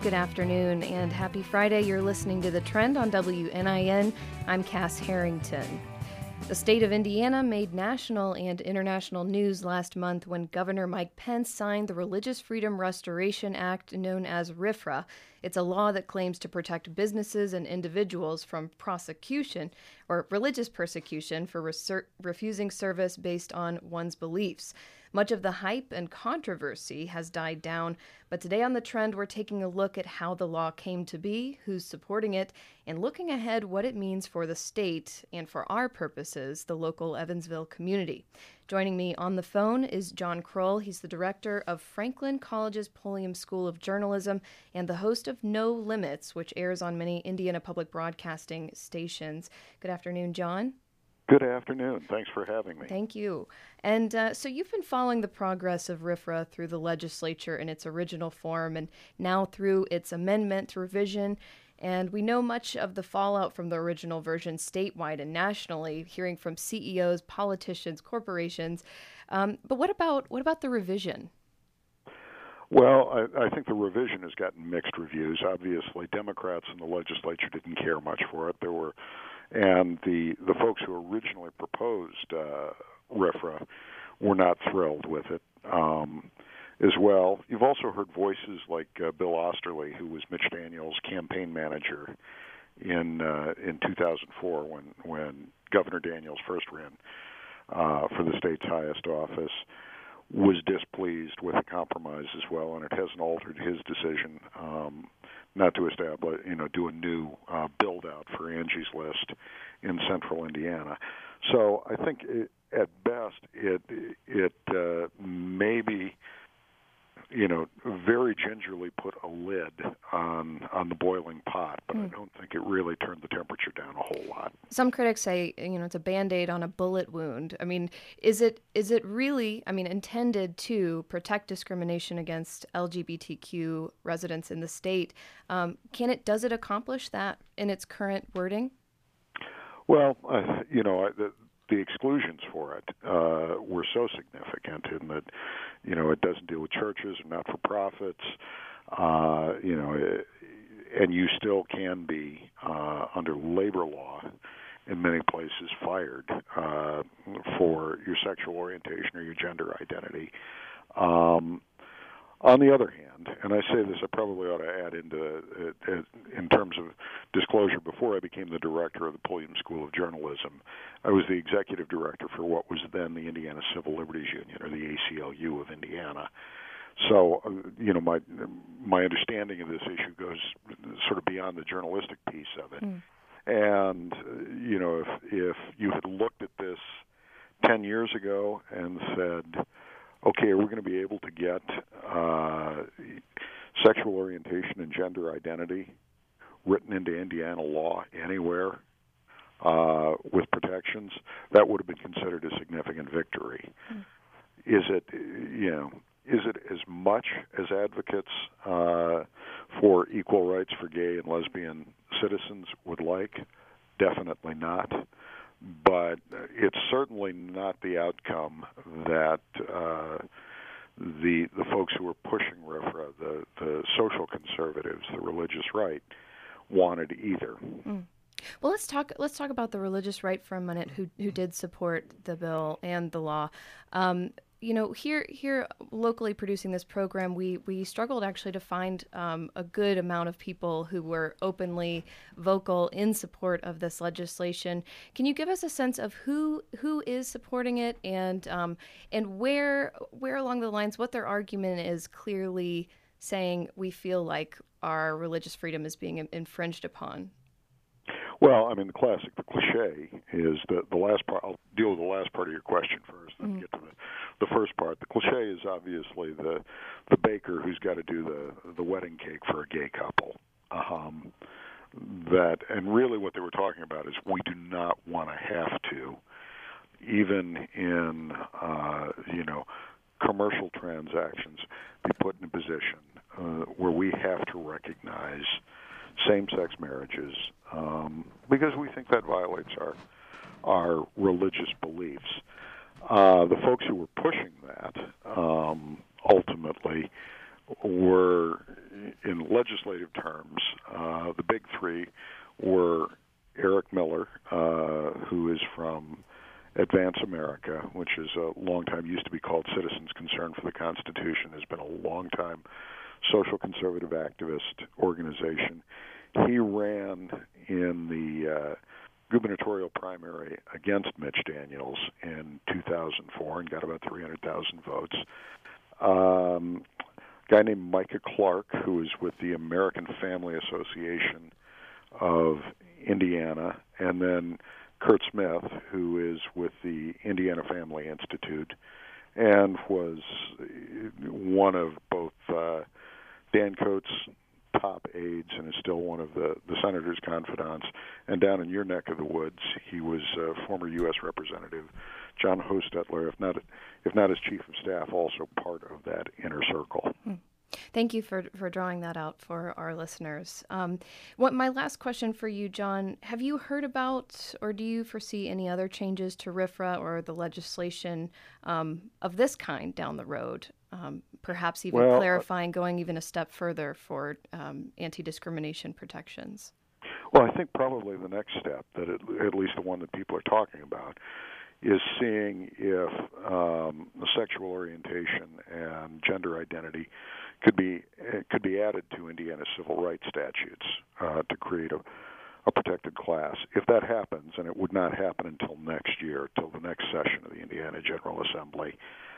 good afternoon, and happy Friday. You're listening to The Trend on WNIN. I'm Cass Harrington. The state of Indiana made national and international news last month when Governor Mike Pence signed the Religious Freedom Restoration Act, known as RFRA. It's a law that claims to protect businesses and individuals from prosecution or religious persecution for refusing service based on one's beliefs. Much of the hype and controversy has died down, but today on The Trend, we're taking a look at how the law came to be, who's supporting it, and looking ahead what it means for the state and, for our purposes, the local Evansville community. Joining me on the phone is John Kroll. He's the director of Franklin College's Pulliam School of Journalism and the host of No Limits, which airs on many Indiana public broadcasting stations. Good afternoon, John. Good afternoon. Thanks for having me. Thank you. And so you've been following the progress of RFRA through the legislature in its original form and now through its amendment to revision. And we know much of the fallout from the original version statewide and nationally, hearing from CEOs, politicians, corporations. But what about the revision? Well, I think the revision has gotten mixed reviews. Obviously, Democrats in the legislature didn't care much for it. And the folks who originally proposed RFRA were not thrilled with it as well. You've also heard voices like Bill Osterly, who was Mitch Daniels' campaign manager in 2004 when Governor Daniels first ran for the state's highest office, was displeased with the compromise as well, and it hasn't altered his decision not to do a new build-out for Angie's List in central Indiana. So I think at best it maybe very gingerly put a lid on the boiling pot, but I don't think it really turned the temperature down a whole lot. Some critics say, it's a Band-Aid on a bullet wound. I mean, is it really, intended to protect discrimination against LGBTQ residents in the state? Does it accomplish that in its current wording? Well, the exclusions for it were so significant in that, it doesn't deal with churches or not-for-profits, and you still can be, under labor law in many places, fired for your sexual orientation or your gender identity. On the other hand, and I say this, I probably ought to add in terms of disclosure, before I became the director of the Pulliam School of Journalism, I was the executive director for what was then the Indiana Civil Liberties Union, or the ACLU of Indiana. So, my understanding of this issue goes sort of beyond the journalistic piece of it. And, if you had looked at this 10 years ago and said, okay, are we going to be able to get sexual orientation and gender identity written into Indiana law anywhere with protections? That would have been considered a significant victory. Is it as much as advocates for equal rights for gay and lesbian citizens would like? Definitely not. But it's certainly not the outcome that the folks who are pushing RFRA, the social conservatives, the religious right, wanted either. Well, let's talk about the religious right for a minute, who did support the bill and the law. Here locally producing this program, we struggled actually to find a good amount of people who were openly vocal in support of this legislation. Can you give us a sense of who is supporting it and where along the lines, what their argument is clearly saying we feel like our religious freedom is being infringed upon? Well, the cliche is the last part. I'll deal with the last part of your question first, then get to the first part. The cliche is obviously the baker who's got to do the wedding cake for a gay couple. And really what they were talking about is we do not want to have to, even in commercial transactions, be put in a position where we have to recognize same-sex marriages because we think that violates our religious beliefs. The folks who were pushing that ultimately were, in legislative terms, the big three were Eric Miller, who is from Advance America, which is a long time, used to be called Citizens Concerned for the Constitution, has been a long time social conservative activist organization. He ran in the gubernatorial primary against Mitch Daniels in 2004 and got about 300,000 votes. A guy named Micah Clark, who is with the American Family Association of Indiana, and then Kurt Smith, who is with the Indiana Family Institute, and was one of both Dan Coates' top aides and is still one of the senator's confidants. And down in your neck of the woods, he was former U.S. Representative John Hostetler, if not as chief of staff, also part of that inner circle. Thank you for drawing that out for our listeners. My last question for you, John, have you heard about or do you foresee any other changes to RFRA or the legislation of this kind down the road? Perhaps even clarifying, going even a step further for anti-discrimination protections? Well, I think probably the next step, that at least the one that people are talking about, is seeing if sexual orientation and gender identity could be added to Indiana civil rights statutes to create a protected class. If that happens, and it would not happen until next year, till the next session of the Indiana General Assembly,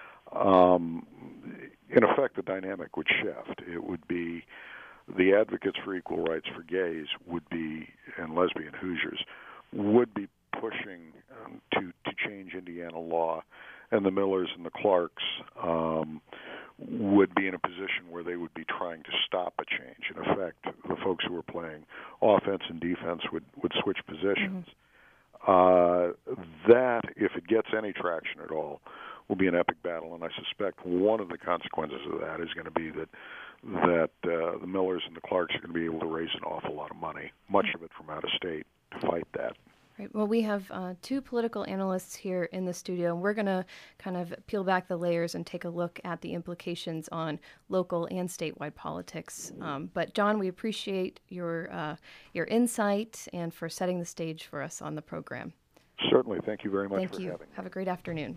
in effect the dynamic would shift. It would be the advocates for equal rights for gays would be, and lesbian Hoosiers, would be pushing to change Indiana law, and the Millers and the Clarks would be in a position where they would be trying to stop a change. In effect, the folks who were playing offense and defense would switch positions. That, if it gets any traction at all, will be an epic battle, and I suspect one of the consequences of that is going to be that the Millers and the Clarks are going to be able to raise an awful lot of money, much of it from out of state, to fight that. Right. Well, we have two political analysts here in the studio, and we're going to kind of peel back the layers and take a look at the implications on local and statewide politics. But John, we appreciate your insight and for setting the stage for us on the program. Certainly. Thank you very much for having me. Have a great afternoon.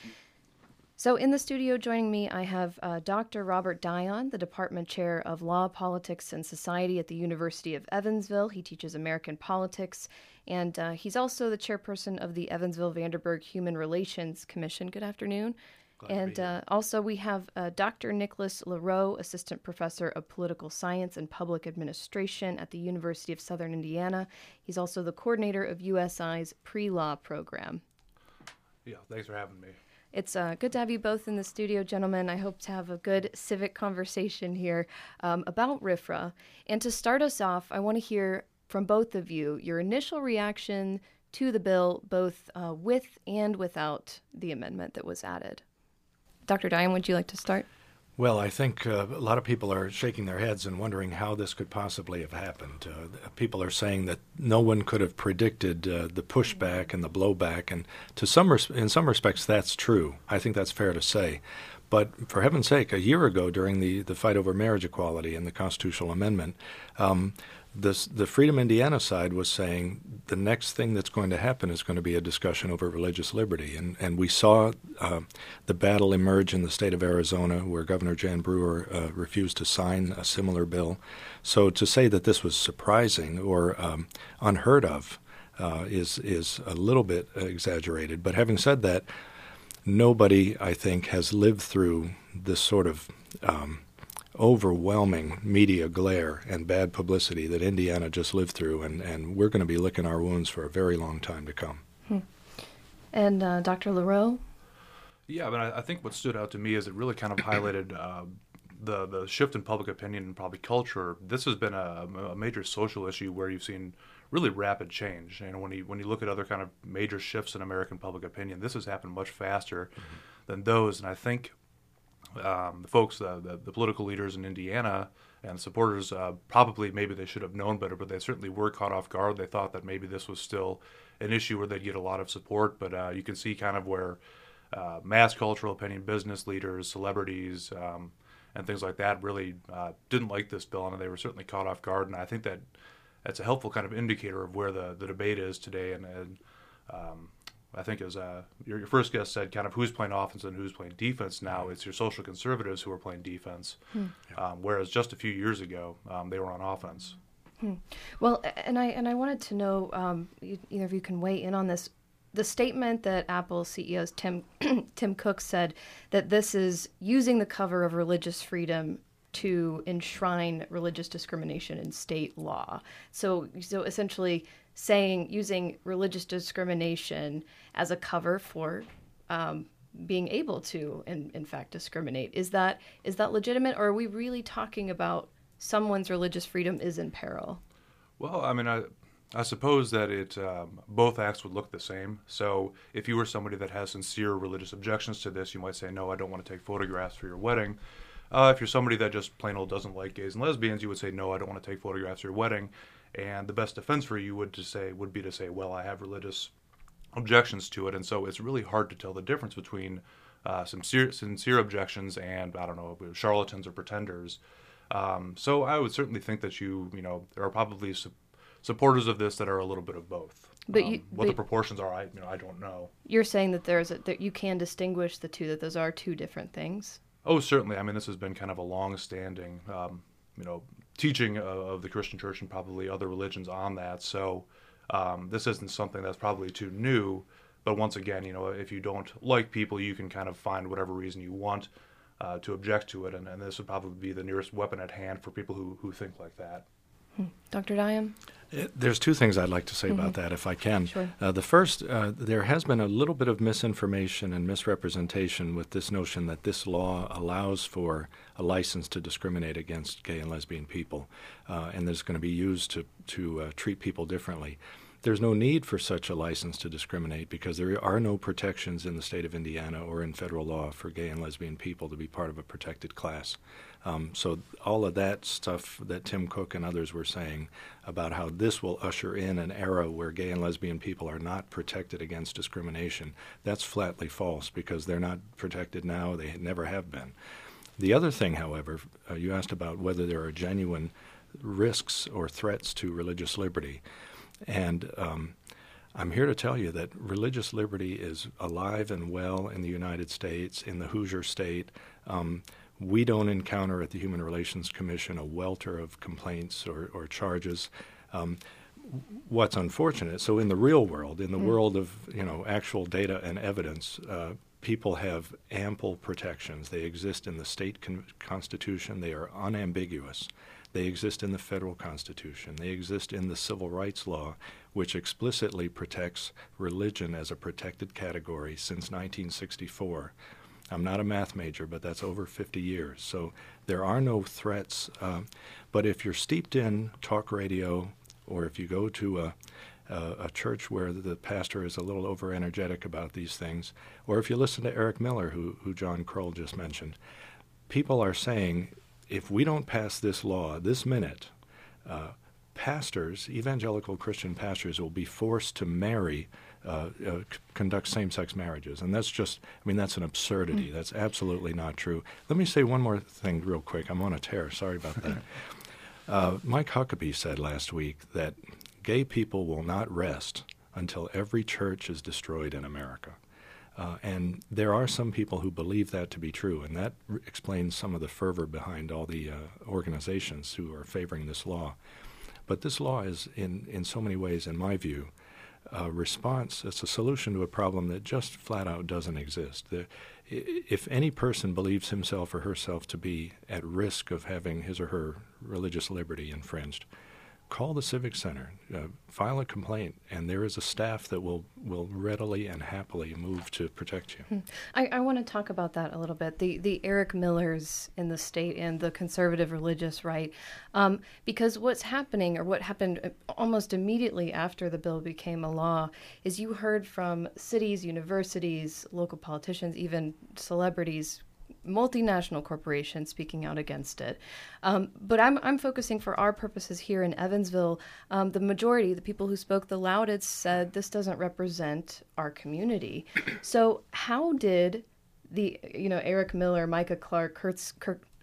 So in the studio joining me, I have Dr. Robert Dion, the Department Chair of Law, Politics, and Society at the University of Evansville. He teaches American politics, and he's also the chairperson of the Evansville-Vanderburgh Human Relations Commission. Good afternoon. Also we have Dr. Nicholas LaRoe, Assistant Professor of Political Science and Public Administration at the University of Southern Indiana. He's also the coordinator of USI's pre-law program. Yeah, thanks for having me. It's good to have you both in the studio, gentlemen. I hope to have a good civic conversation here about RFRA. And to start us off, I want to hear from both of you your initial reaction to the bill, both with and without the amendment that was added. Dr. Dion, would you like to start? Well, I think a lot of people are shaking their heads and wondering how this could possibly have happened. People are saying that no one could have predicted the pushback and the blowback, and in some respects that's true. I think that's fair to say. But for heaven's sake, a year ago during the fight over marriage equality and the constitutional amendment, the Freedom Indiana side was saying the next thing that's going to happen is going to be a discussion over religious liberty. And we saw the battle emerge in the state of Arizona, where Governor Jan Brewer refused to sign a similar bill. So to say that this was surprising or unheard of is a little bit exaggerated. But having said that, nobody, I think, has lived through this sort of overwhelming media glare and bad publicity that Indiana just lived through, and we're going to be licking our wounds for a very long time to come. And Dr. LaRoe? Yeah, but I think what stood out to me is it really kind of highlighted the shift in public opinion and probably culture. This has been a major social issue where you've seen really rapid change. You know, when you look at other kind of major shifts in American public opinion, this has happened much faster than those. And I think the folks, the political leaders in Indiana and supporters, probably maybe they should have known better, but they certainly were caught off guard. They thought that maybe this was still an issue where they'd get a lot of support, but you can see kind of where mass cultural opinion, business leaders, celebrities, and things like that really didn't like this bill, and they were certainly caught off guard. And I think that that's a helpful kind of indicator of where the debate is today. And I think, as your first guest said, kind of who's playing offense and who's playing defense now. It's your social conservatives who are playing defense, whereas just a few years ago they were on offense. Well, and I wanted to know, either of you can weigh in on this. The statement that Apple CEO's Tim Cook said that this is using the cover of religious freedom to enshrine religious discrimination in state law. So essentially using religious discrimination as a cover for being able to, in fact, discriminate. Is that legitimate, or are we really talking about someone's religious freedom is in peril? Well, I mean, I suppose that both acts would look the same. So if you were somebody that has sincere religious objections to this, you might say, no, I don't want to take photographs for your wedding. If you're somebody that just plain old doesn't like gays and lesbians, you would say, no, I don't want to take photographs for your wedding. And the best defense for you would be to say, well, I have religious objections to it. And so it's really hard to tell the difference between sincere objections and, I don't know, charlatans or pretenders. So I would certainly think that there are probably supporters of this that are a little bit of both. But the proportions are, I don't know. You're saying that that you can distinguish the two, that those are two different things? Oh, certainly. I mean, this has been kind of a long-standing, teaching of the Christian church and probably other religions on that. So this isn't something that's probably too new. But once again, if you don't like people, you can kind of find whatever reason you want to object to it. And this would probably be the nearest weapon at hand for people who think like that. Dr. Diam? There's two things I'd like to say about that, if I can. Sure. The first, there has been a little bit of misinformation and misrepresentation with this notion that this law allows for a license to discriminate against gay and lesbian people, and that it's going to be used to treat people differently. There's no need for such a license to discriminate because there are no protections in the state of Indiana or in federal law for gay and lesbian people to be part of a protected class. So all of that stuff that Tim Cook and others were saying about how this will usher in an era where gay and lesbian people are not protected against discrimination, that's flatly false because they're not protected now. They never have been. The other thing, however, you asked about whether there are genuine risks or threats to religious liberty. And I'm here to tell you that religious liberty is alive and well in the United States, in the Hoosier State. We don't encounter at the Human Relations Commission a welter of complaints or charges. What's unfortunate, so in the real world, in the world of actual data and evidence, people have ample protections. They exist in the state constitution. They are unambiguous. They exist in the federal constitution. They exist in the civil rights law, which explicitly protects religion as a protected category since 1964. I'm not a math major, but that's over 50 years. So there are no threats. But if you're steeped in talk radio, or if you go to a church where the pastor is a little over-energetic about these things, or if you listen to Eric Miller, who John Kroll just mentioned, people are saying, if we don't pass this law this minute, pastors, evangelical Christian pastors, will be forced to conduct same-sex marriages. And that's that's an absurdity. That's absolutely not true. Let me say one more thing real quick. I'm on a tear. Sorry about that. Mike Huckabee said last week that gay people will not rest until every church is destroyed in America. And there are some people who believe that to be true, and that explains some of the fervor behind all the organizations who are favoring this law. But this law is, in so many ways, in my view, a response. It's a solution to a problem that just flat out doesn't exist. If any person believes himself or herself to be at risk of having his or her religious liberty infringed, call the Civic Center, file a complaint, and there is a staff that will readily and happily move to protect you. I want to talk about that a little bit. The Eric Millers in the state and the conservative religious right, because what's happening, or what happened almost immediately after the bill became a law, is you heard from cities, universities, local politicians, even celebrities, multinational corporations speaking out against it. But I'm focusing for our purposes here in Evansville. The majority, the people who spoke the loudest, said this doesn't represent our community. So how did Eric Miller, Micah Clark,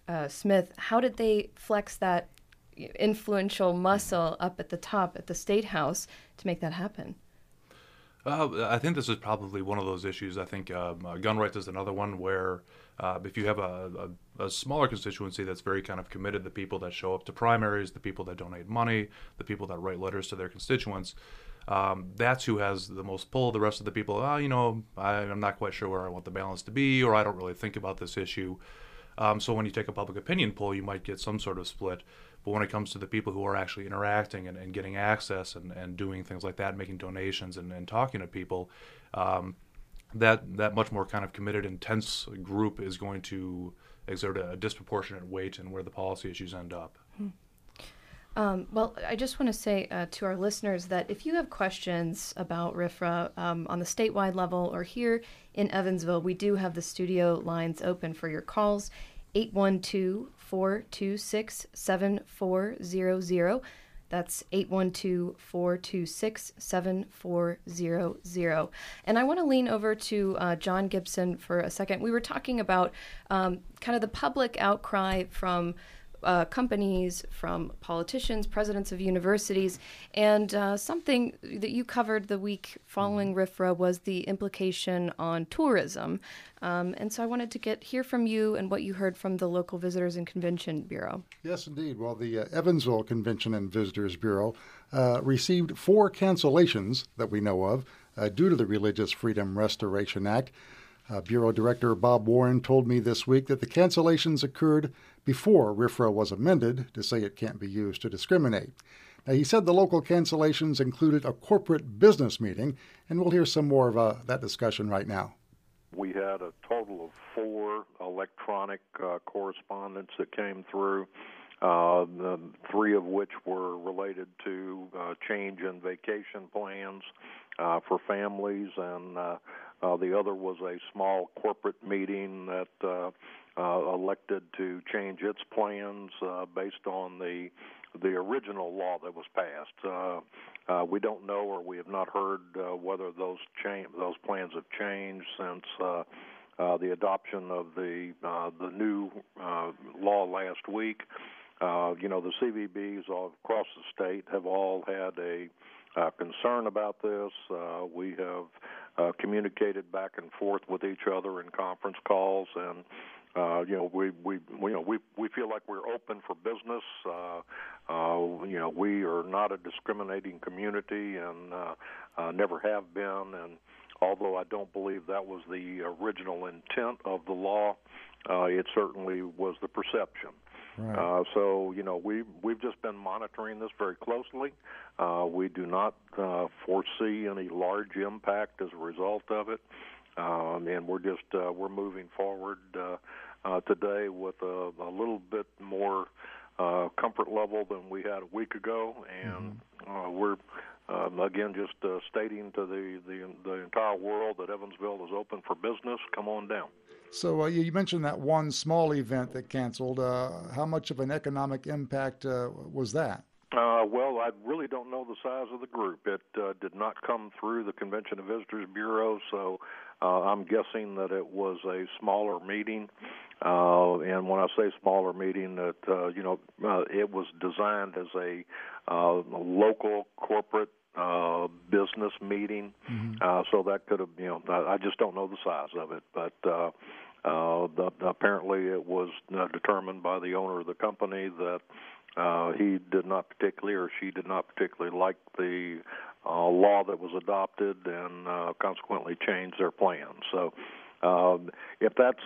Smith, how did they flex that influential muscle up at the top at the State House to make that happen? I think this is probably one of those issues. I think gun rights is another one where if you have a smaller constituency that's very kind of committed, the people that show up to primaries, the people that donate money, the people that write letters to their constituents, that's who has the most pull. The rest of the people, I'm not quite sure where I want the balance to be, or I don't really think about this issue. So when you take a public opinion poll, you might get some sort of split. But when it comes to the people who are actually interacting and getting access and doing things like that, making donations and talking to people, that much more kind of committed, intense group is going to exert a disproportionate weight in where the policy issues end up. Well, I just want to say to our listeners that if you have questions about RFRA on the statewide level or here in Evansville, we do have the studio lines open for your calls, 812-426-7400. That's 812-426-7400. And I want to lean over to John Gibson for a second. We were talking about kind of the public outcry from companies, from politicians, presidents of universities, and something that you covered the week following RFRA was the implication on tourism. And so I wanted to hear from you and what you heard from the local Visitors and Convention Bureau. Yes, indeed. Well, the Evansville Convention and Visitors Bureau received 4 cancellations that we know of due to the Religious Freedom Restoration Act. Bureau Director Bob Warren told me this week that the cancellations occurred before RFRA was amended to say it can't be used to discriminate. Now, he said the local cancellations included a corporate business meeting, and we'll hear some more of that discussion right now. We had a total of 4 electronic correspondence that came through, 3 of which were related to change in vacation plans for families, and the other was a small corporate meeting that elected to change its plans based on the original law that was passed. We don't know, or we have not heard whether those plans have changed since the adoption of the new law last week. The CVBs all across the state have all had a concern about this. We have communicated back and forth with each other in conference calls, and we feel like we're open for business. We are not a discriminating community and never have been. And although I don't believe that was the original intent of the law, it certainly was the perception. Right. So we've just been monitoring this very closely. We do not foresee any large impact as a result of it, and we're moving forward today with a little bit more comfort level than we had a week ago, and we're again just stating to the entire world that Evansville is open for business. Come on down. So you mentioned that one small event that canceled. How much of an economic impact was that? Well, I really don't know the size of the group. It did not come through the Convention and Visitors Bureau, so I'm guessing that it was a smaller meeting. And when I say smaller meeting, that it was designed as a local corporate business meeting. So that could have, I just don't know the size of it, but apparently it was determined by the owner of the company that he did not particularly, or she did not particularly like the law that was adopted, and consequently changed their plans. So if that's,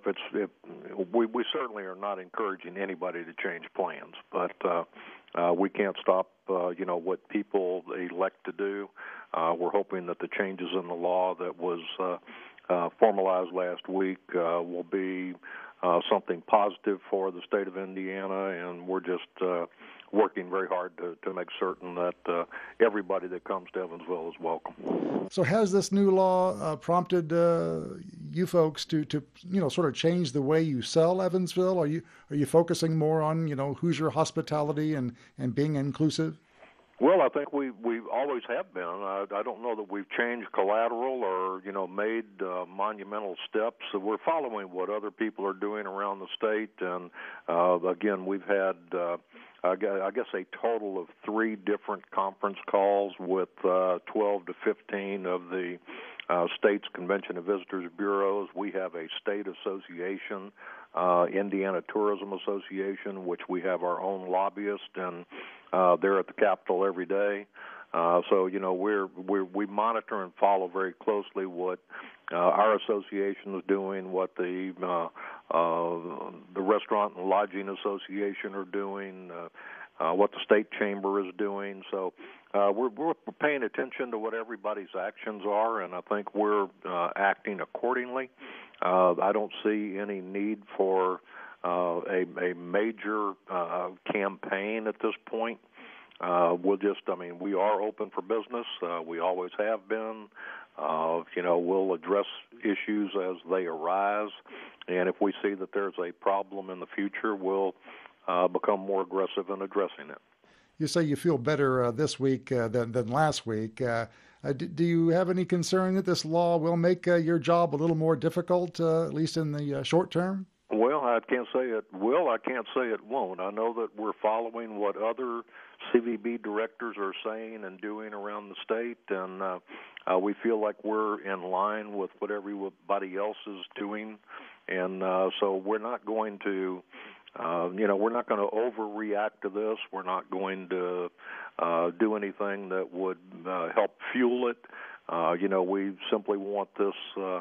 we certainly are not encouraging anybody to change plans, but we can't stop, what people elect to do. We're hoping that the changes in the law that was formalized last week will be something positive for the state of Indiana, and we're just working very hard to make certain that everybody that comes to Evansville is welcome. So has this new law prompted you folks to sort of change the way you sell Evansville? Are you focusing more on Hoosier hospitality and being inclusive? Well, I think we always have been. I don't know that we've changed collateral or made monumental steps. So we're following what other people are doing around the state, and again, we've had I guess a total of 3 different conference calls with 12 to 15 of the state's Convention and Visitors Bureaus. We have a state association, Indiana Tourism Association, which we have our own lobbyist, and they're at the Capitol every day. So we monitor and follow very closely what our association is doing, what the Restaurant and Lodging Association are doing, what the state chamber is doing. So we're paying attention to what everybody's actions are, and I think we're acting accordingly. I don't see any need for a major campaign at this point. We are open for business. We always have been. We'll address issues as they arise, and if we see that there's a problem in the future, we'll become more aggressive in addressing it. You say you feel better this week than last week. Do you have any concern that this law will make your job a little more difficult, at least in the short term? Well, I can't say it will. I can't say it won't. I know that we're following what other CVB directors are saying and doing around the state, and we feel like we're in line with what everybody else is doing, and so we're not going to, we're not going to overreact to this. We're not going to do anything that would help fuel it. We simply want this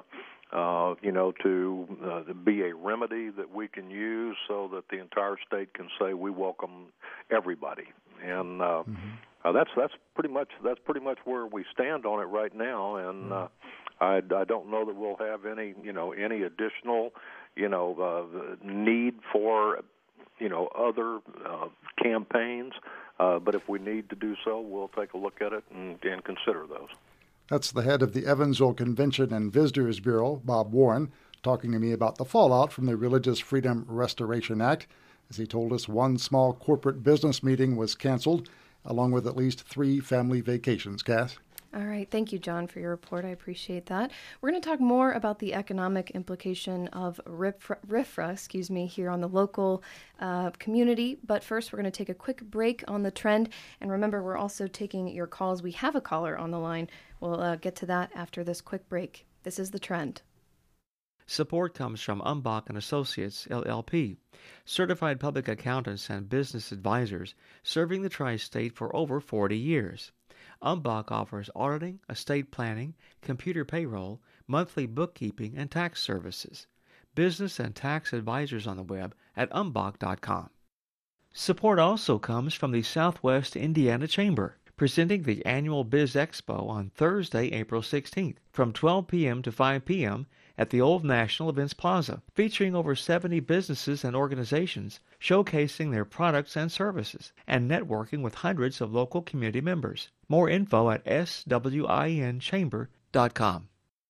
to be a remedy that we can use so that the entire state can say we welcome everybody, and that's pretty much where we stand on it right now. And I don't know that we'll have any additional need for other campaigns, but if we need to do so, we'll take a look at it and consider those. That's the head of the Evansville Convention and Visitors Bureau, Bob Warren, talking to me about the fallout from the Religious Freedom Restoration Act. As he told us, one small corporate business meeting was canceled, along with at least 3 family vacations. Cass? All right. Thank you, John, for your report. I appreciate that. We're going to talk more about the economic implication of RFRA, here on the local community. But first, we're going to take a quick break on the trend. And remember, we're also taking your calls. We have a caller on the line. We'll get to that after this quick break. This is The Trend. Support comes from Umbach & Associates, LLP, certified public accountants and business advisors serving the tri-state for over 40 years. Umbach offers auditing, estate planning, computer payroll, monthly bookkeeping, and tax services. Business and tax advisors on the web at umbach.com. Support also comes from the Southwest Indiana Chamber, presenting the annual Biz Expo on Thursday, April 16th, from 12 p.m. to 5 p.m. at the Old National Events Plaza, featuring over 70 businesses and organizations showcasing their products and services and networking with hundreds of local community members. More info at swinchamber.com.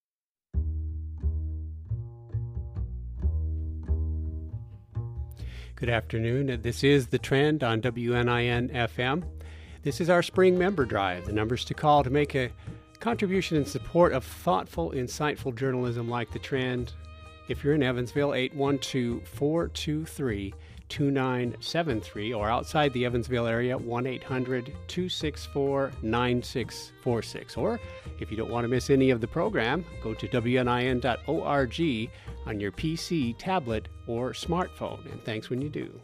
Good afternoon. This is The Trend on WNIN-FM. This is our spring member drive. The numbers to call to make a contribution in support of thoughtful, insightful journalism like The Trend. If you're in Evansville, 812-423-2973, or outside the Evansville area, 1-800-264-9646. Or if you don't want to miss any of the program, go to wnin.org on your PC, tablet, or smartphone. And thanks when you do.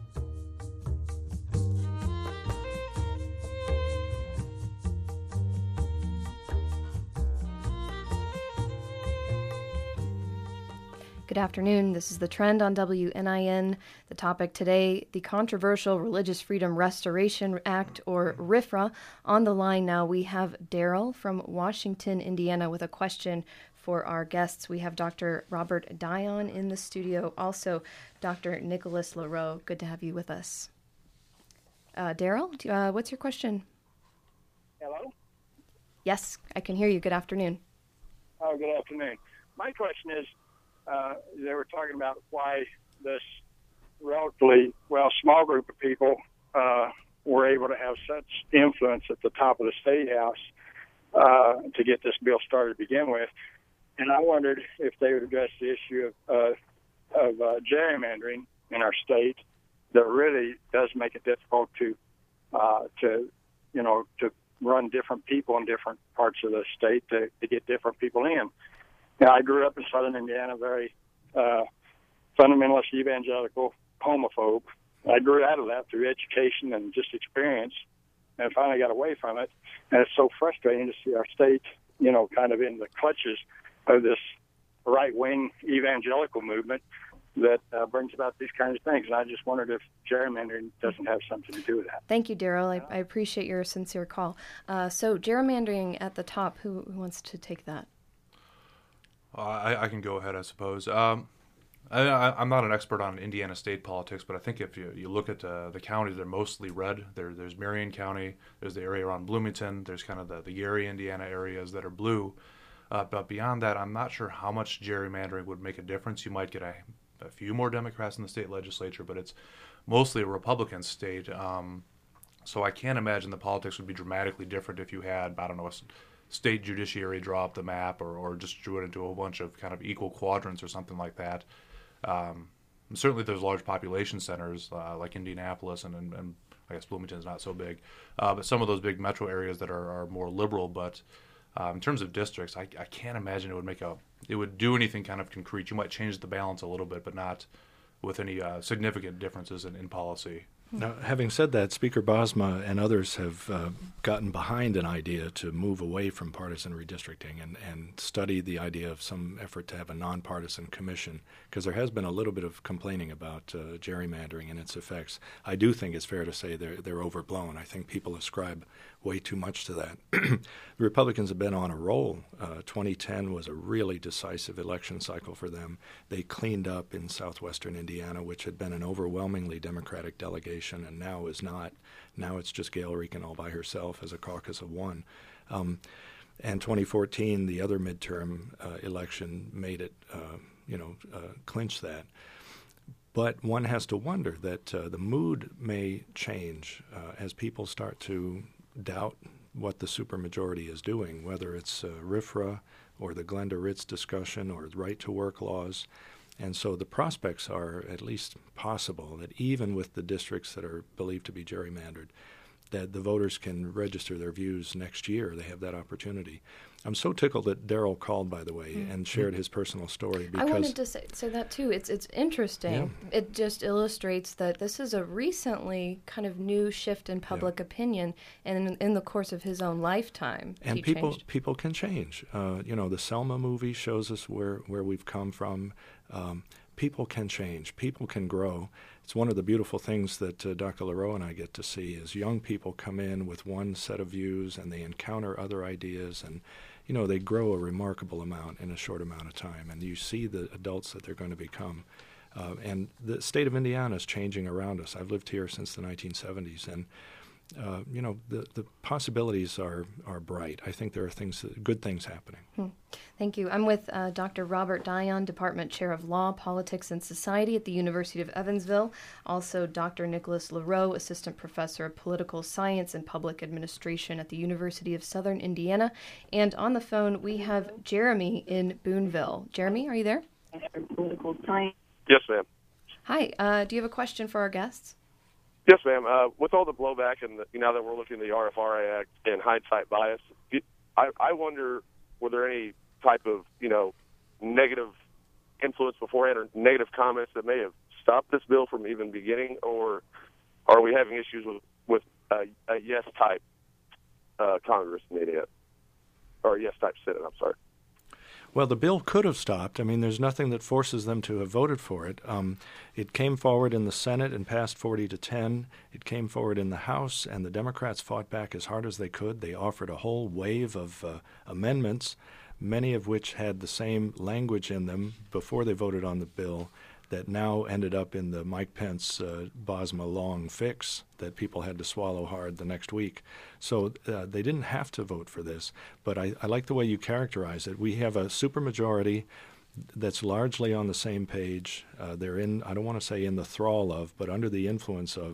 Good afternoon. This is The Trend on WNIN. The topic today, the controversial Religious Freedom Restoration Act, or RFRA. On the line now, we have Daryl from Washington, Indiana, with a question for our guests. We have Dr. Robert Dion in the studio, also Dr. Nicholas LaRoe. Good to have you with us. Daryl, what's your question? Hello? Yes, I can hear you. Good afternoon. Oh, good afternoon. My question is, they were talking about why this relatively, small group of people were able to have such influence at the top of the State House to get this bill started to begin with. And I wondered if they would address the issue of gerrymandering in our state that really does make it difficult to run different people in different parts of the state to get different people in. Now, I grew up in southern Indiana, very fundamentalist, evangelical, homophobe. I grew out of that through education and just experience, and finally got away from it. And it's so frustrating to see our state, kind of in the clutches of this right-wing evangelical movement that brings about these kinds of things. And I just wondered if gerrymandering doesn't have something to do with that. Thank you, Daryl. I appreciate your sincere call. So gerrymandering at the top, who wants to take that? I can go ahead, I suppose. I'm not an expert on Indiana state politics, but I think if you look at the counties, they're mostly red. There's Marion County, there's the area around Bloomington, there's kind of the Gary, Indiana areas that are blue. But beyond that, I'm not sure how much gerrymandering would make a difference. You might get a few more Democrats in the state legislature, but it's mostly a Republican state. So I can't imagine the politics would be dramatically different if you had, I don't know, a state judiciary draw up the map or just drew it into a bunch of kind of equal quadrants or something like that. Certainly there's large population centers like Indianapolis and I guess Bloomington's not so big, but some of those big metro areas that are more liberal. But in terms of districts, I can't imagine it would do anything kind of concrete. You might change the balance a little bit, but not with any significant differences in policy. Now, having said that, Speaker Bosma and others have gotten behind an idea to move away from partisan redistricting and study the idea of some effort to have a nonpartisan commission, because there has been a little bit of complaining about gerrymandering and its effects. I do think it's fair to say they're overblown. I think people ascribe way too much to that. The Republicans have been on a roll. 2010 was a really decisive election cycle for them. They cleaned up in southwestern Indiana, which had been an overwhelmingly Democratic delegation, and now is not. Now it's just Gail Reekin all by herself as a caucus of one. And 2014, the other midterm election made it, clinch that. But one has to wonder that the mood may change as people start to doubt what the supermajority is doing, whether it's RFRA or the Glenda Ritz discussion or right-to-work laws. And so the prospects are at least possible that even with the districts that are believed to be gerrymandered, that the voters can register their views next year. They have that opportunity. I'm so tickled that Daryl called, by the way, and shared his personal story. Because I wanted to say that, too. It's interesting. Yeah. It just illustrates that this is a recently kind of new shift in public opinion, and in the course of his own lifetime, and people can change. The Selma movie shows us where we've come from. People can change. People can grow. It's one of the beautiful things that Dr. LaRoe and I get to see is young people come in with one set of views and they encounter other ideas and, they grow a remarkable amount in a short amount of time. And you see the adults that they're going to become. And the state of Indiana is changing around us. I've lived here since the 1970s, and the possibilities are bright. I think there are good things happening. Thank you. I'm with Dr. Robert Dion, Department Chair of Law, Politics, and Society at the University of Evansville. Also, Dr. Nicholas LaRoe, Assistant Professor of Political Science and Public Administration at the University of Southern Indiana. And on the phone, we have Jeremy in Boonville. Jeremy, are you there? Political science. Yes, ma'am. Hi. Do you have a question for our guests? Yes, ma'am. With all the blowback and now that we're looking at the RFRA Act and hindsight bias, I wonder, were there any type of, negative influence beforehand or negative comments that may have stopped this bill from even beginning, or are we having issues with a yes-type Congress in Indiana, or a yes-type Senate, I'm sorry? Well, the bill could have stopped. I mean, there's nothing that forces them to have voted for it. It came forward in the Senate and passed 40-10. It came forward in the House, and the Democrats fought back as hard as they could. They offered a whole wave of amendments, many of which had the same language in them before they voted on the bill that now ended up in the Mike Pence Bosma long fix that people had to swallow hard the next week. So they didn't have to vote for this. But I like the way you characterize it. We have a supermajority that's largely on the same page. They're in, I don't want to say in the thrall of, but under the influence of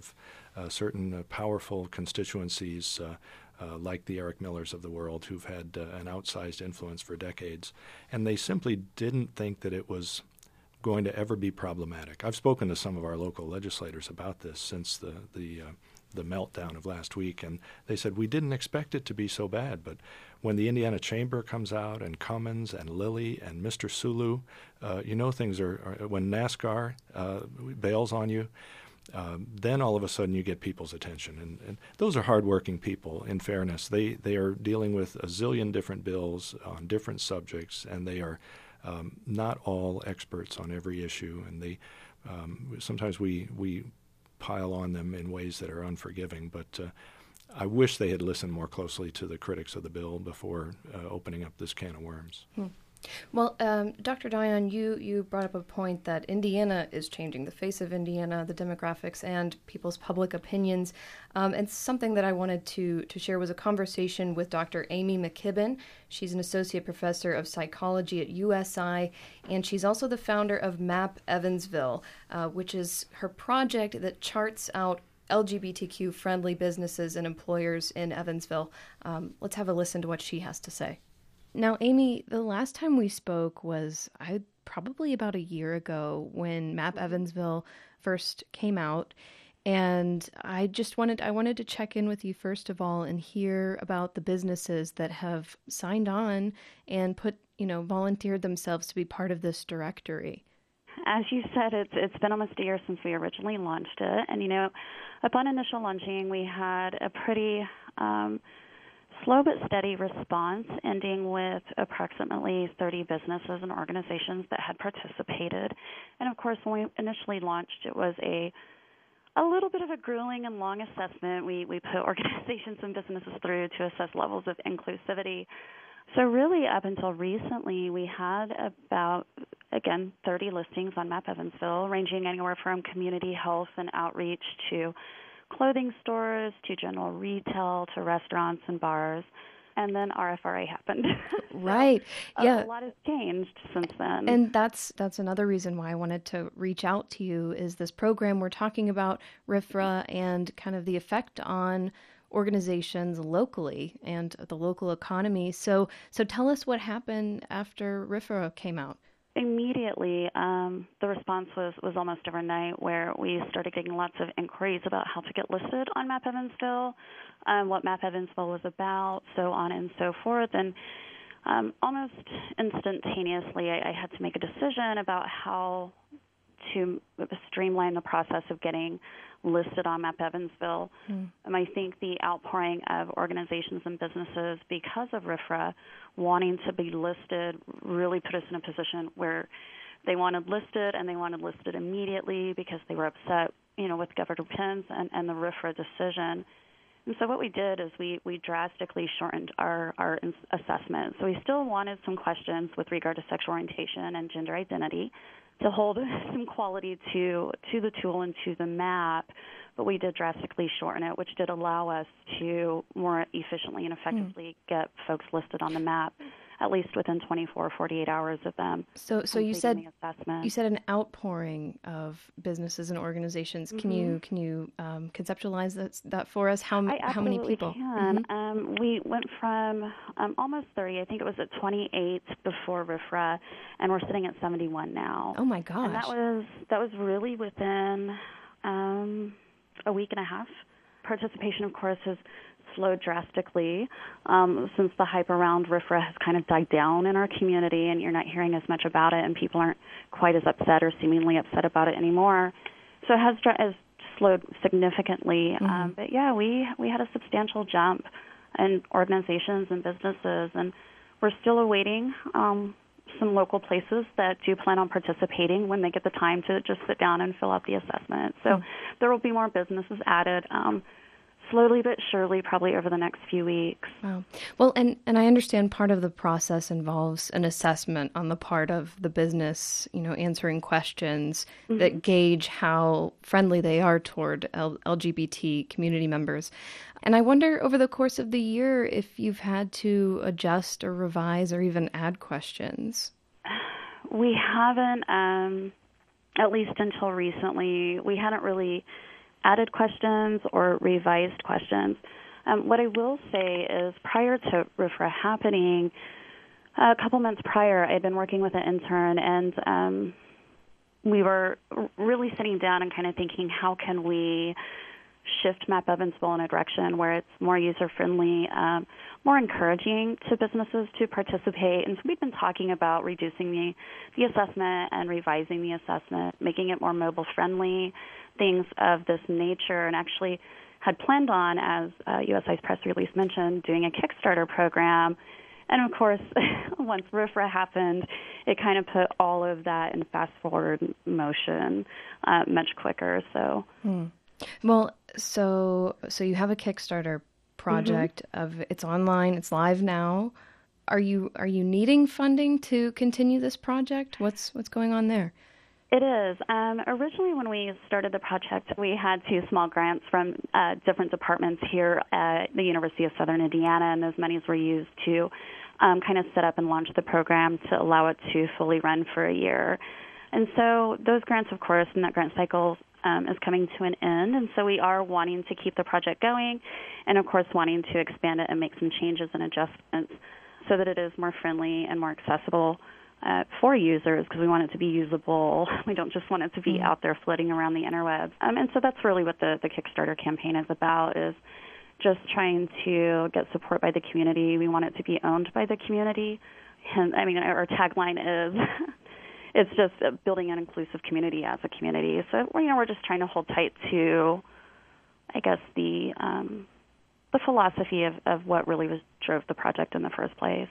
certain powerful constituencies like the Eric Millers of the world who've had an outsized influence for decades. And they simply didn't think that it was going to ever be problematic. I've spoken to some of our local legislators about this since the meltdown of last week, and they said, we didn't expect it to be so bad, but when the Indiana Chamber comes out and Cummins and Lilly and Mr. Sulu, things are when NASCAR bails on you, then all of a sudden you get people's attention. And those are hardworking people, in fairness. They are dealing with a zillion different bills on different subjects, and they are not all experts on every issue. And they sometimes we pile on them in ways that are unforgiving. But I wish they had listened more closely to the critics of the bill before opening up this can of worms. Well, Dr. Dion, you brought up a point that Indiana is changing, the face of Indiana, the demographics, and people's public opinions. And something that I wanted to share was a conversation with Dr. Amy McKibben. She's an associate professor of psychology at USI, and she's also the founder of MAP Evansville, which is her project that charts out LGBTQ-friendly businesses and employers in Evansville. Let's have a listen to what she has to say. Now, Amy, the last time we spoke was probably about a year ago when MAP Evansville first came out, and I wanted to check in with you first of all and hear about the businesses that have signed on and volunteered themselves to be part of this directory. As you said, it's been almost a year since we originally launched it, and upon initial launching, we had a pretty slow but steady response, ending with approximately 30 businesses and organizations that had participated. And of course, when we initially launched, it was a little bit of a grueling and long assessment. We put organizations and businesses through to assess levels of inclusivity. So really, up until recently, we had about, again, 30 listings on MAP Evansville, ranging anywhere from community health and outreach to clothing stores, to general retail, to restaurants and bars. And then RFRA happened. Right. Yeah. A lot has changed since then. And that's another reason why I wanted to reach out to you is this program we're talking about, RFRA, and kind of the effect on organizations locally and the local economy. So tell us what happened after RFRA came out. Immediately, the response was almost overnight, where we started getting lots of inquiries about how to get listed on MAP Evansville, what MAP Evansville was about, so on and so forth. And almost instantaneously, I had to make a decision about how to streamline the process of getting listed on MAP Evansville. I think the outpouring of organizations and businesses because of RFRA wanting to be listed really put us in a position where they wanted listed, and they wanted listed immediately because they were upset, with Governor Pence and the RFRA decision. And so what we did is we drastically shortened our assessment. So we still wanted some questions with regard to sexual orientation and gender identity to hold some quality to the tool and to the map, but we did drastically shorten it, which did allow us to more efficiently and effectively get folks listed on the map, at least within 24 or 48 hours of them. So you said an outpouring of businesses and organizations. Mm-hmm. Can you conceptualize that for us? How many people? Can. Mm-hmm. We went from almost 30. I think it was at 28 before RFRA, and we're sitting at 71 now. Oh my gosh! And that was really within a week and a half. Participation, of course, has slowed drastically since the hype around RFRA has kind of died down in our community, and you're not hearing as much about it, and people aren't quite as upset or seemingly upset about it anymore. So it has slowed significantly. Mm-hmm. But yeah, we had a substantial jump in organizations and businesses, and we're still awaiting some local places that do plan on participating when they get the time to just sit down and fill out the assessment. So there will be more businesses added slowly but surely, probably over the next few weeks. Wow. Well, and I understand part of the process involves an assessment on the part of the business, answering questions that gauge how friendly they are toward LGBT community members. And I wonder, over the course of the year, if you've had to adjust or revise or even add questions. We haven't, at least until recently. We hadn't really added questions or revised questions. What I will say is prior to RFRA happening, a couple months prior, I had been working with an intern, and we were really sitting down and kind of thinking, how can we shift Map Evansville in a direction where it's more user-friendly, more encouraging to businesses to participate. And so we've been talking about reducing the assessment and revising the assessment, making it more mobile-friendly, things of this nature, and actually had planned on, as USI's press release mentioned, doing a Kickstarter program. And, of course, once RFRA happened, it kind of put all of that in fast-forward motion much quicker. So, Well, so you have a Kickstarter project it's online, it's live now. Are you needing funding to continue this project? What's going on there? It is. Originally, when we started the project, we had 2 small grants from different departments here at the University of Southern Indiana, and those monies were used to kind of set up and launch the program to allow it to fully run for a year. And so those grants, of course, and that grant cycle is coming to an end, and so we are wanting to keep the project going and, of course, wanting to expand it and make some changes and adjustments so that it is more friendly and more accessible for users, because we want it to be usable. We don't just want it to be out there floating around the interwebs. And so that's really what the Kickstarter campaign is about, is just trying to get support by the community. We want it to be owned by the community. And, I mean, our tagline is it's just building an inclusive community as a community. So, we're just trying to hold tight to, I guess, the philosophy of what really drove the project in the first place.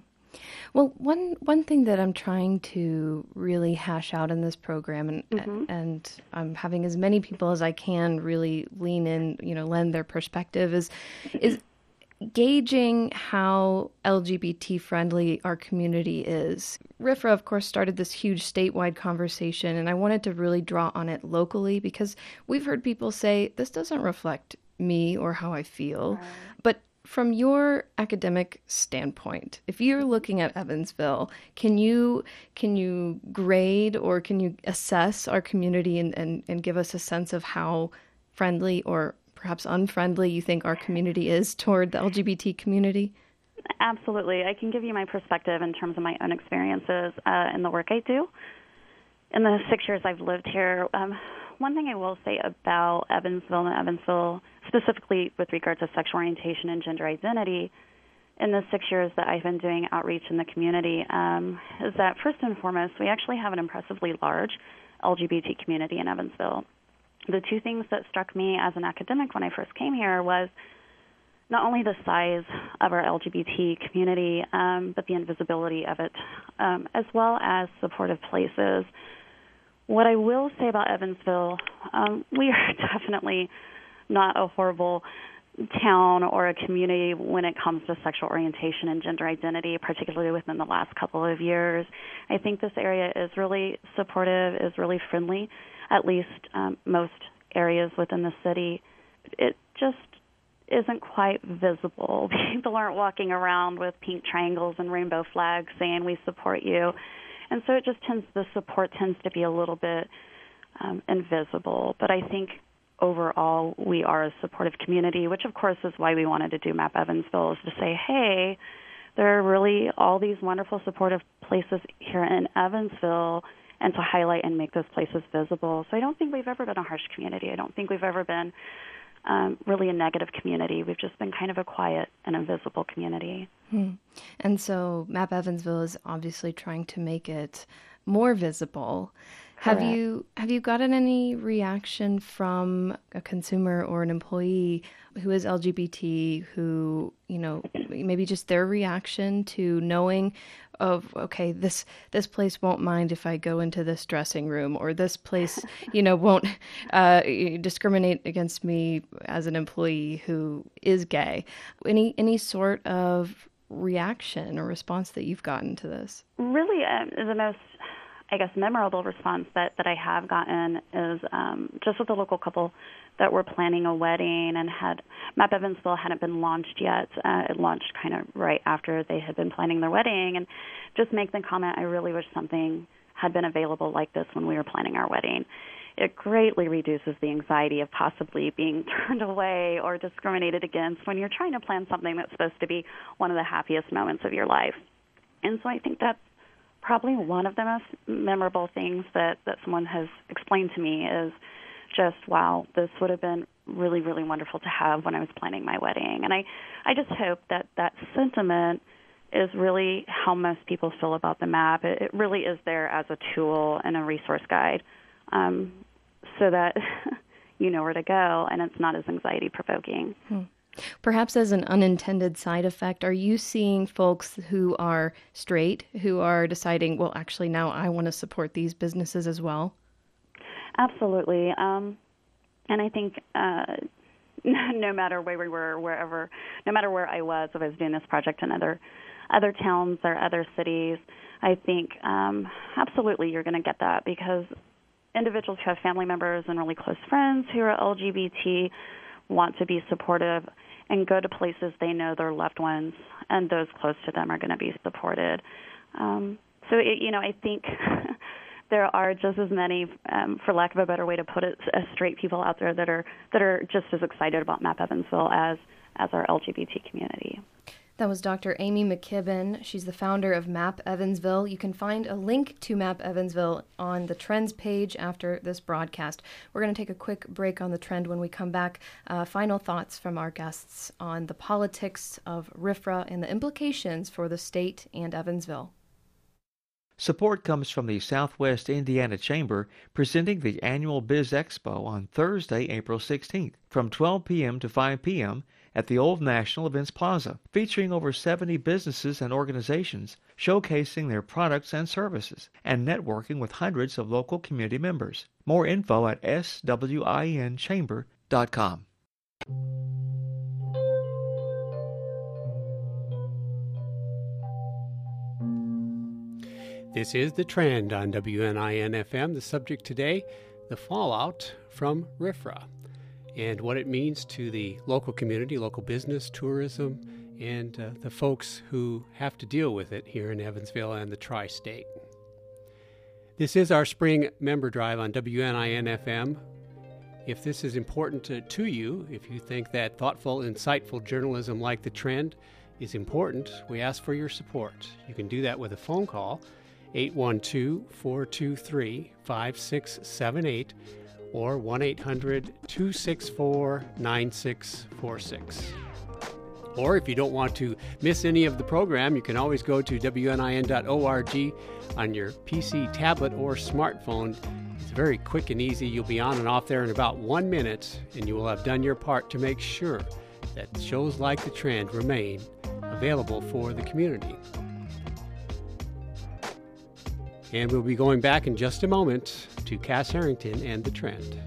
Well, one thing that I'm trying to really hash out in this program, and I'm having as many people as I can really lean in, lend their perspective, is gauging how LGBT friendly our community is. RFRA, of course, started this huge statewide conversation, and I wanted to really draw on it locally because we've heard people say, this doesn't reflect me or how I feel. Right. But from your academic standpoint, if you're looking at Evansville, can you grade or can you assess our community and give us a sense of how friendly or perhaps unfriendly you think our community is toward the LGBT community? Absolutely. I can give you my perspective in terms of my own experiences in the work I do. In the 6 years I've lived here, one thing I will say about Evansville, specifically with regard to sexual orientation and gender identity, in the 6 years that I've been doing outreach in the community, is that first and foremost, we actually have an impressively large LGBT community in Evansville. The 2 things that struck me as an academic when I first came here was not only the size of our LGBT community, but the invisibility of it, as well as supportive places. What I will say about Evansville, we are definitely not a horrible town or a community when it comes to sexual orientation and gender identity, particularly within the last couple of years. I think this area is really supportive, is really friendly, at least most areas within the city. It just isn't quite visible. People aren't walking around with pink triangles and rainbow flags saying we support you. And so the support tends to be a little bit invisible. But I think overall we are a supportive community, which of course is why we wanted to do Map Evansville, is to say, hey, there are really all these wonderful supportive places here in Evansville, and to highlight and make those places visible. So I don't think we've ever been a harsh community. I don't think we've ever been really a negative community. We've just been kind of a quiet and invisible community. And so Map Evansville is obviously trying to make it more visible. Correct. Have you gotten any reaction from a consumer or an employee who is LGBT, who, maybe just their reaction to knowing of, okay, this place won't mind if I go into this dressing room, or this place, won't discriminate against me as an employee who is gay? Any sort of reaction or response that you've gotten to this? Really, the most, I guess, memorable response that I have gotten is just with a local couple that were planning a wedding and Map Evansville hadn't been launched yet. It launched kind of right after they had been planning their wedding, and just make the comment, I really wish something had been available like this when we were planning our wedding. it greatly reduces the anxiety of possibly being turned away or discriminated against when you're trying to plan something that's supposed to be one of the happiest moments of your life. And so I think that's probably one of the most memorable things that someone has explained to me is just, wow, this would have been really, really wonderful to have when I was planning my wedding. And I just hope that that sentiment is really how most people feel about the map. It really is there as a tool and a resource guide so that you know where to go and it's not as anxiety-provoking. Perhaps as an unintended side effect, are you seeing folks who are straight who are deciding, well, actually now I want to support these businesses as well? Absolutely. And I think no matter where we were, wherever, no matter where I was, if I was doing this project in other towns or other cities, I think absolutely you're going to get that because individuals who have family members and really close friends who are LGBT want to be supportive and go to places they know their loved ones and those close to them are going to be supported. I think there are just as many, for lack of a better way to put it, as straight people out there that are just as excited about Map Evansville as our LGBT community. That was Dr. Amy McKibben. She's the founder of Map Evansville. You can find a link to Map Evansville on the Trends page after this broadcast. We're going to take a quick break on the Trend. When we come back, final thoughts from our guests on the politics of RFRA and the implications for the state and Evansville. Support comes from the Southwest Indiana Chamber presenting the annual Biz Expo on Thursday, April 16th from 12 p.m. to 5 p.m. at the Old National Events Plaza, featuring over 70 businesses and organizations showcasing their products and services and networking with hundreds of local community members. More info at swinchamber.com. This is The Trend on WNIN-FM. The subject today, the fallout from RFRA and what it means to the local community, local business, tourism, and the folks who have to deal with it here in Evansville and the tri-state. This is our spring member drive on WNIN-FM. If this is important to you, if you think that thoughtful, insightful journalism like The Trend is important, we ask for your support. You can do that with a phone call, 812-423-5678, or 1-800-264-9646. Or if you don't want to miss any of the program, you can always go to wnin.org on your PC, tablet, or smartphone. It's very quick and easy. You'll be on and off there in about 1 minute, and you will have done your part to make sure that shows like The Trend remain available for the community. And we'll be going back in just a moment to Cass Harrington and The Trend.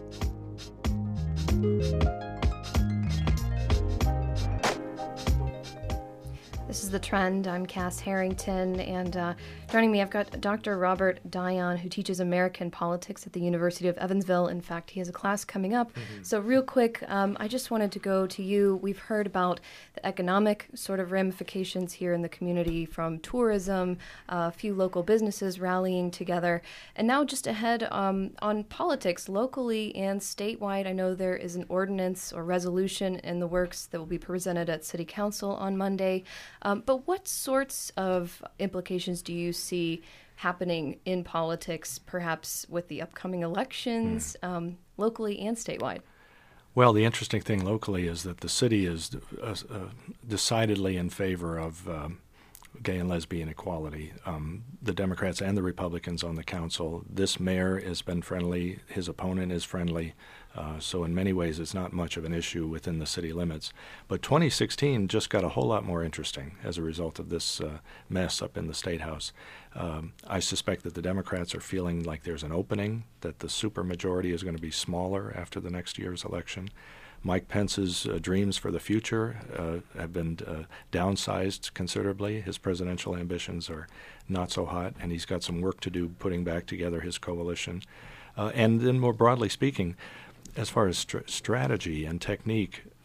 This is The Trend. I'm Cass Harrington, and joining me, I've got Dr. Robert Dion, who teaches American politics at the University of Evansville. In fact, he has a class coming up. So real quick, I just wanted to go to you. We've heard about the economic sort of ramifications here in the community from tourism, a few local businesses rallying together, and now just ahead on politics locally and statewide. I know there is an ordinance or resolution in the works that will be presented at City Council on Monday. But what sorts of implications do you see happening in politics, perhaps with the upcoming elections, locally and statewide? Well, the interesting thing locally is that the city is decidedly in favor of gay and lesbian equality. The Democrats and the Republicans on the council. This mayor has been friendly. His opponent is friendly. So in many ways, it's not much of an issue within the city limits. But 2016 just got a whole lot more interesting as a result of this mess up in the State House. I suspect that the Democrats are feeling like there's an opening, that the supermajority is going to be smaller after the next year's election. Mike Pence's dreams for the future have been downsized considerably. His presidential ambitions are not so hot, and he's got some work to do putting back together his coalition. And then more broadly speaking, as far as strategy and technique,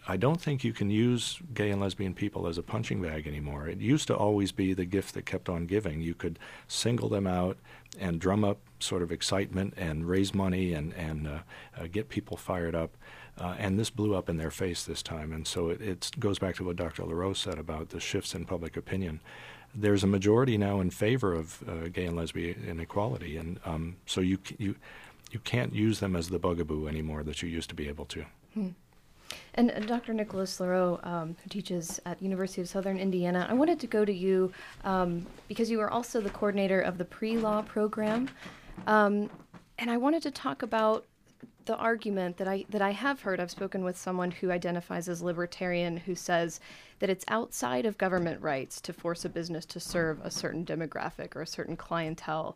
I don't think you can use gay and lesbian people as a punching bag anymore. It used to always be the gift that kept on giving. You could single them out and drum up sort of excitement and raise money and get people fired up. And this blew up in their face this time. And so it goes back to what Dr. LaRose said about the shifts in public opinion. There's a majority now in favor of gay and lesbian equality. And so you can't use them as the bugaboo anymore that you used to be able to. And Dr. Nicholas LaRose, who teaches at University of Southern Indiana, I wanted to go to you because you are also the coordinator of the pre-law program. And I wanted to talk about the argument that I have heard. I've spoken with someone who identifies as libertarian who says that it's outside of government rights to force a business to serve a certain demographic or a certain clientele.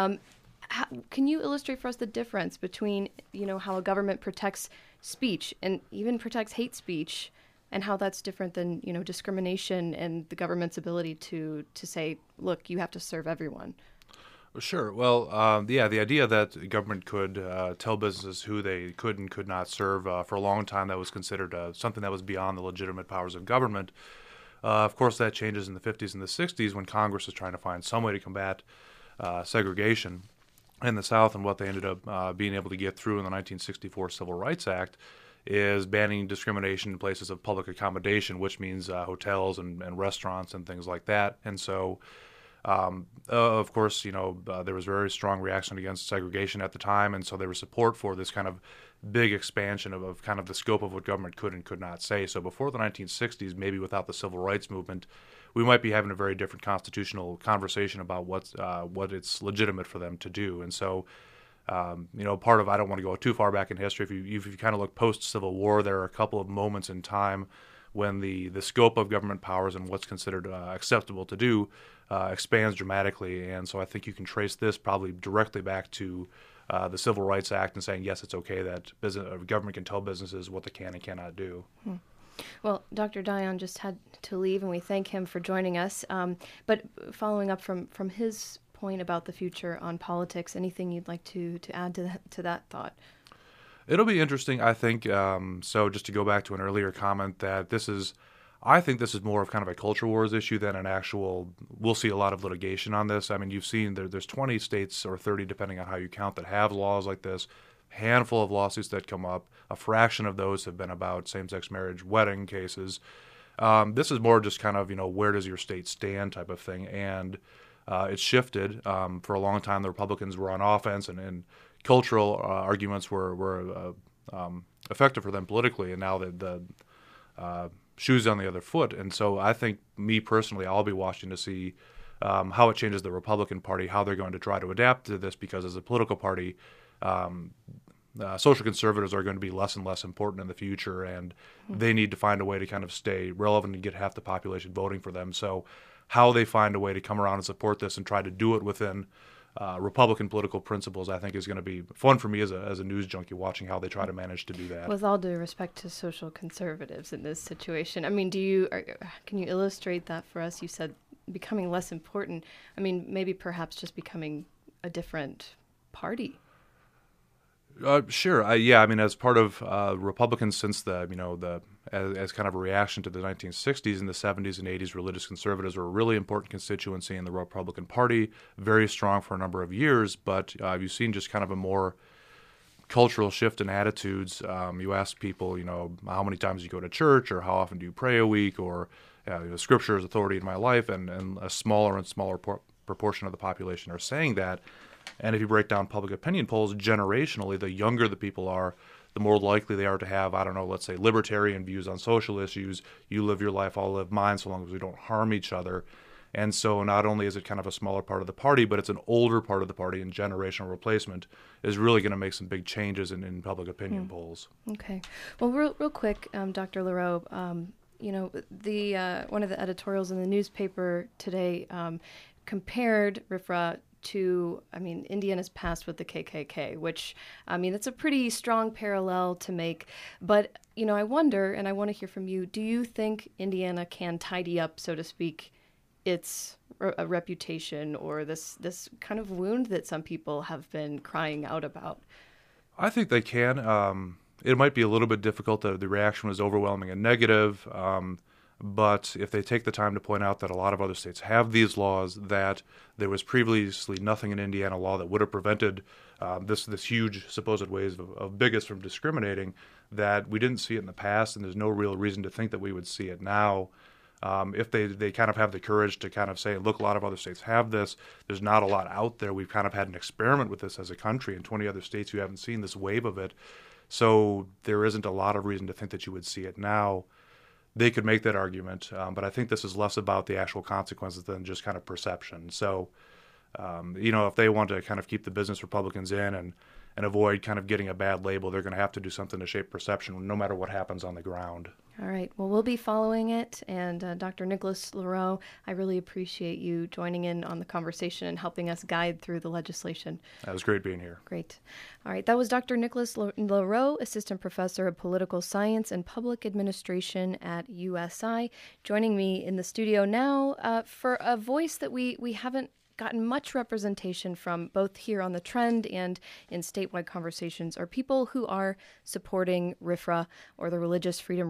Can you illustrate for us the difference between, how a government protects speech and even protects hate speech, and how that's different than, discrimination and the government's ability to say, look, you have to serve everyone? Sure. Well, the idea that the government could tell businesses who they could and could not serve for a long time, that was considered something that was beyond the legitimate powers of government. Of course, that changes in the 50s and the 60s when Congress was trying to find some way to combat segregation in the South, and what they ended up being able to get through in the 1964 Civil Rights Act is banning discrimination in places of public accommodation, which means hotels and restaurants and things like that. And so, of course, there was very strong reaction against segregation at the time, and so there was support for this kind of big expansion of kind of the scope of what government could and could not say. So before the 1960s, maybe without the civil rights movement, we might be having a very different constitutional conversation about what it's legitimate for them to do. And so, part of, I don't want to go too far back in history. If you kind of look post-Civil War, there are a couple of moments in time when the scope of government powers and what's considered acceptable to do expands dramatically. And so I think you can trace this probably directly back to the Civil Rights Act and saying, yes, it's okay that government can tell businesses what they can and cannot do. Well, Dr. Dion just had to leave, and we thank him for joining us. But following up from his point about the future on politics, anything you'd like to add to that thought? It'll be interesting, I think. So just to go back to an earlier comment that I think this is more of kind of a culture wars issue than an actual, we'll see a lot of litigation on this. I mean, you've seen there's 20 states or 30, depending on how you count, that have laws like this. Handful of lawsuits that come up. A fraction of those have been about same-sex marriage wedding cases. This is more just kind of, where does your state stand type of thing. And it's shifted. For a long time, the Republicans were on offense, and cultural arguments were effective for them politically. And now the shoes on the other foot. And so I think, me personally, I'll be watching to see how it changes the Republican Party, how they're going to try to adapt to this, because as a political party, social conservatives are going to be less and less important in the future, and they need to find a way to kind of stay relevant and get half the population voting for them. So how they find a way to come around and support this and try to do it within Republican political principles, I think, is going to be fun for me as a news junkie, watching how they try to manage to do that. With all due respect to social conservatives in this situation, I mean, can you illustrate that for us? You said becoming less important. I mean, maybe perhaps just becoming a different party. Sure. I mean, as part of Republicans since as kind of a reaction to the 1960s and the 70s and 80s, religious conservatives were a really important constituency in the Republican Party, very strong for a number of years. But you've seen just kind of a more cultural shift in attitudes. You ask people, how many times you go to church, or how often do you pray a week, or Scripture is authority in my life, and a smaller and smaller proportion of the population are saying that. And if you break down public opinion polls generationally, the younger the people are, the more likely they are to have, let's say libertarian views on social issues. You live your life, I'll live mine, so long as we don't harm each other. And so not only is it kind of a smaller part of the party, but it's an older part of the party, and generational replacement is really going to make some big changes in public opinion polls. Okay. Well, real quick, Dr. LaRose, one of the editorials in the newspaper today compared RFRA to, Indiana's past with the KKK, which, that's a pretty strong parallel to make. But, I wonder, and I want to hear from you, do you think Indiana can tidy up, so to speak, its reputation, or this kind of wound that some people have been crying out about? I think they can. it might be a little bit difficult. The reaction was overwhelming and negative. But if they take the time to point out that a lot of other states have these laws, that there was previously nothing in Indiana law that would have prevented this huge supposed ways of bigots from discriminating, that we didn't see it in the past, and there's no real reason to think that we would see it now. If they kind of have the courage to kind of say, look, a lot of other states have this. There's not a lot out there. We've kind of had an experiment with this as a country. In 20 other states, you haven't seen this wave of it. So there isn't a lot of reason to think that you would see it now. They could make that argument, but I think this is less about the actual consequences than just kind of perception. So, if they want to kind of keep the business Republicans in and avoid kind of getting a bad label, they're going to have to do something to shape perception no matter what happens on the ground. All right. Well, we'll be following it. And Dr. Nicholas LaRoe, I really appreciate you joining in on the conversation and helping us guide through the legislation. That was great being here. Great. All right. That was Dr. Nicholas LaRoe, Assistant Professor of Political Science and Public Administration at USI, joining me in the studio now for a voice that we haven't gotten much representation from, both here on The Trend and in statewide conversations, are people who are supporting RFRA, or the Religious Freedom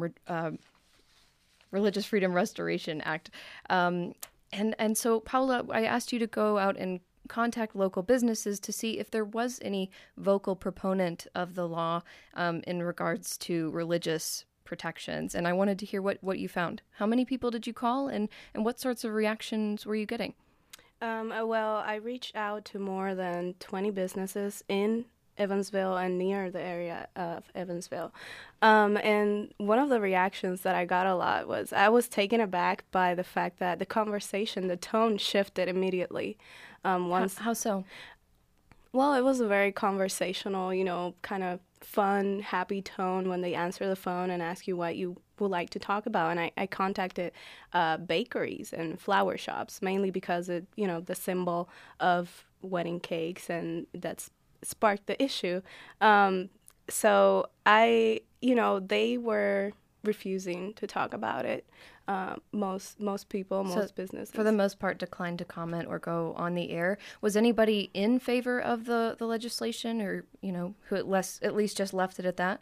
Restoration Act. And so, Paula, I asked you to go out and contact local businesses to see if there was any vocal proponent of the law in regards to religious protections. And I wanted to hear what you found. How many people did you call, and what sorts of reactions were you getting? Well, I reached out to more than 20 businesses in Evansville and near the area of Evansville. And one of the reactions that I got a lot was I was taken aback by the fact that the conversation, the tone shifted immediately. How so? Well, it was a very conversational, kind of fun, happy tone when they answer the phone and ask you what you would like to talk about. And I contacted bakeries and flower shops, mainly because it, the symbol of wedding cakes, and that's sparked the issue. So they were refusing to talk about it. Most people, most businesses, for the most part, declined to comment or go on the air. Was anybody in favor of the legislation, or who at least just left it at that?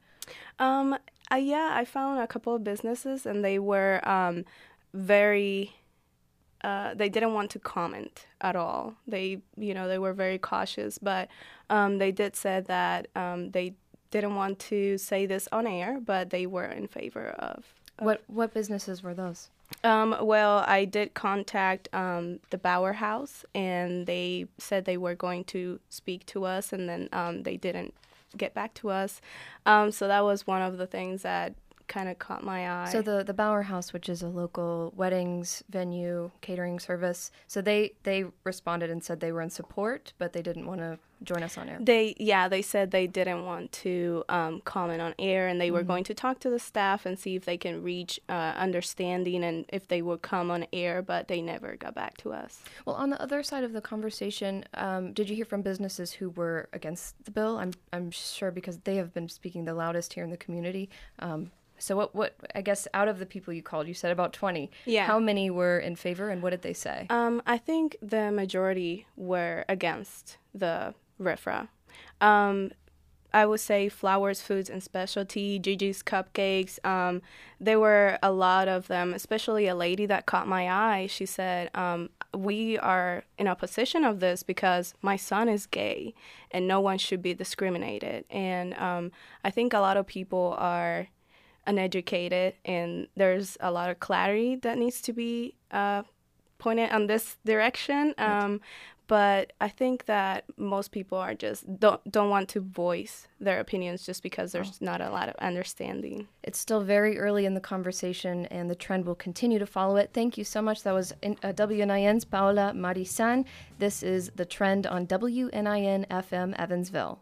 I found a couple of businesses, and they were very. They didn't want to comment at all. They were very cautious, but they did say that they didn't want to say this on air, but they were in favor of. What businesses were those? Well, I did contact the Bauer House, and they said they were going to speak to us, and then they didn't get back to us. So that was one of the things that kind of caught my eye. So the Bauer House, which is a local weddings venue catering service, so they responded and said they were in support, but they didn't want to join us on air. They said they didn't want to comment on air, and they were going to talk to the staff and see if they can reach understanding and if they would come on air, but they never got back to us. Well, on the other side of the conversation, did you hear from businesses who were against the bill? I'm sure, because they have been speaking the loudest here in the community. So what I guess out of the people you called, you said about 20. Yeah. How many were in favor, and what did they say? I think the majority were against the RFRA. I would say Flowers Foods and Specialty, Gigi's Cupcakes. There were a lot of them, especially a lady that caught my eye. She said, we are in opposition of this because my son is gay and no one should be discriminated. And I think a lot of people are uneducated, and there's a lot of clarity that needs to be pointed on this direction. But I think that most people are just don't want to voice their opinions just because there's not a lot of understanding. It's still very early in the conversation, and the Trend will continue to follow it. Thank you so much. That was WNIN's Paula Marisan. This is The Trend on WNIN FM Evansville.